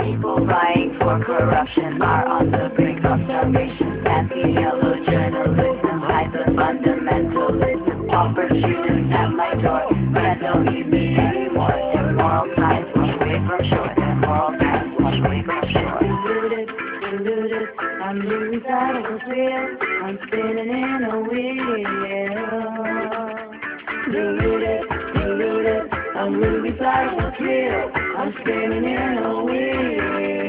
People vying for corruption are on the brink of starvation. Anti-yellow journalism hides the fundamentalism. Opportunists at my door, but I don't need me anymore. Immoral tides wash away from shore. Immoral tides wash away from shore. Deluded, I'm losing sight of what's real. I'm spinning in a wheel. Deluded, I'm losing sight of what's real. I'm spinning in a wheel.